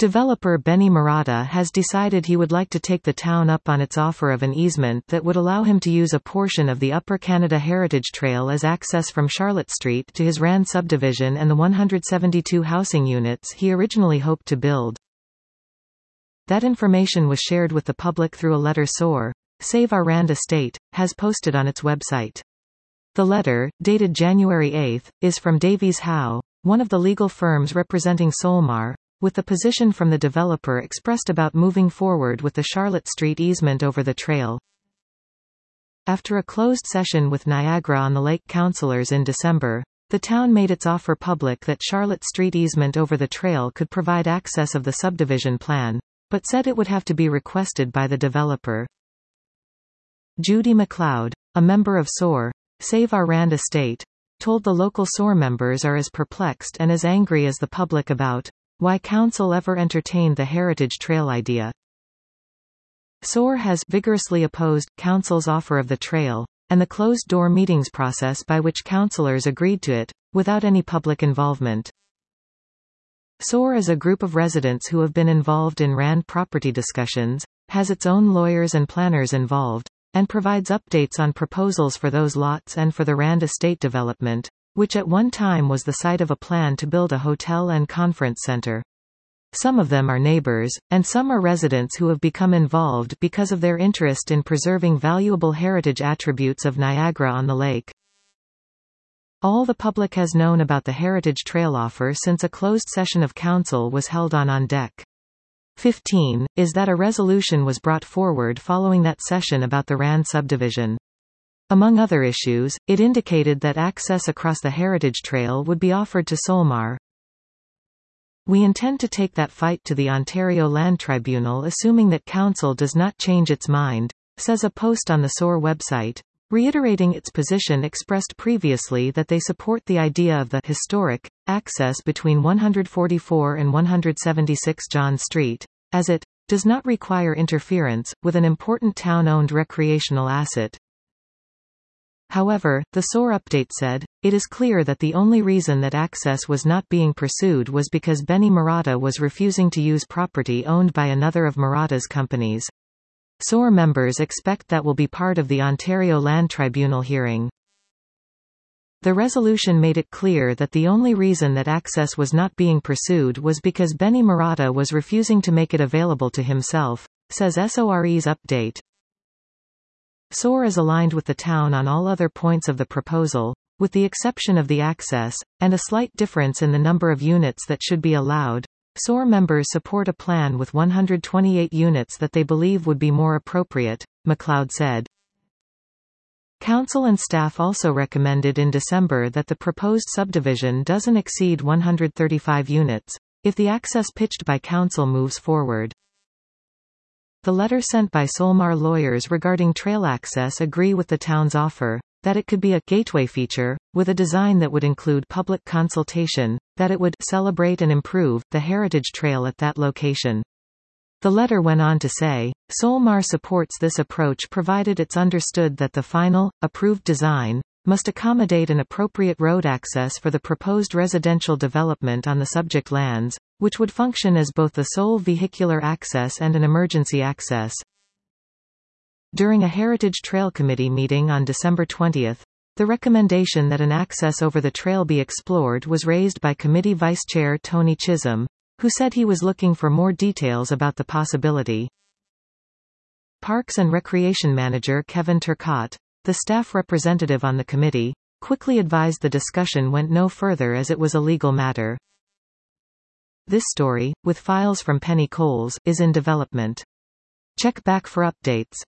Developer Benny Marotta has decided he would like to take the town up on its offer of an easement that would allow him to use a portion of the Upper Canada Heritage Trail as access from Charlotte Street to his Rand subdivision and the 172 housing units he originally hoped to build. That information was shared with the public through a letter SOAR, Save Our Rand Estate, has posted on its website. The letter, dated January 8, is from Davies Howe, one of the legal firms representing Solmar, with the position from the developer expressed about moving forward with the Charlotte Street easement over the trail. After a closed session with Niagara-on-the-Lake councillors in December, the town made its offer public that Charlotte Street easement over the trail could provide access of the subdivision plan, but said it would have to be requested by the developer. Judy McLeod, a member of SOAR, Save Our Rand Estate, told the local SOAR members are as perplexed and as angry as the public about why council ever entertained the Heritage Trail idea. SOAR has vigorously opposed council's offer of the trail, and the closed-door meetings process by which councillors agreed to it, without any public involvement. SOAR is a group of residents who have been involved in Rand property discussions, has its own lawyers and planners involved, and provides updates on proposals for those lots and for the Rand estate development, which at one time was the site of a plan to build a hotel and conference center. Some of them are neighbors, and some are residents who have become involved because of their interest in preserving valuable heritage attributes of Niagara-on-the-Lake. All the public has known about the Heritage Trail offer since a closed session of council was held on Deck 15, is that a resolution was brought forward following that session about the Rand subdivision. Among other issues, it indicated that access across the Heritage Trail would be offered to Solmar. We intend to take that fight to the Ontario Land Tribunal assuming that Council does not change its mind, says a post on the SOAR website, reiterating its position expressed previously that they support the idea of the historic access between 144 and 176 John Street, as it does not require interference with an important town-owned recreational asset. However, the SOAR update said, it is clear that the only reason that access was not being pursued was because Benny Marotta was refusing to use property owned by another of Marotta's companies. SOAR members expect that will be part of the Ontario Land Tribunal hearing. The resolution made it clear that the only reason that access was not being pursued was because Benny Marotta was refusing to make it available to himself, says SORE's update. SOAR is aligned with the town on all other points of the proposal, with the exception of the access, and a slight difference in the number of units that should be allowed. SOAR members support a plan with 128 units that they believe would be more appropriate, McLeod said. Council and staff also recommended in December that the proposed subdivision doesn't exceed 135 units, if the access pitched by Council moves forward. The letter sent by Solmar lawyers regarding trail access agree with the town's offer, that it could be a gateway feature, with a design that would include public consultation, that it would celebrate and improve the heritage trail at that location. The letter went on to say, Solmar supports this approach provided it's understood that the final, approved design, must accommodate an appropriate road access for the proposed residential development on the subject lands, which would function as both the sole vehicular access and an emergency access. During a Heritage Trail Committee meeting on December 20, the recommendation that an access over the trail be explored was raised by Committee Vice Chair Tony Chisholm, who said he was looking for more details about the possibility. Parks and Recreation Manager Kevin Turcotte, the staff representative on the committee, quickly advised the discussion went no further as it was a legal matter. This story, with files from Penny Coles, is in development. Check back for updates.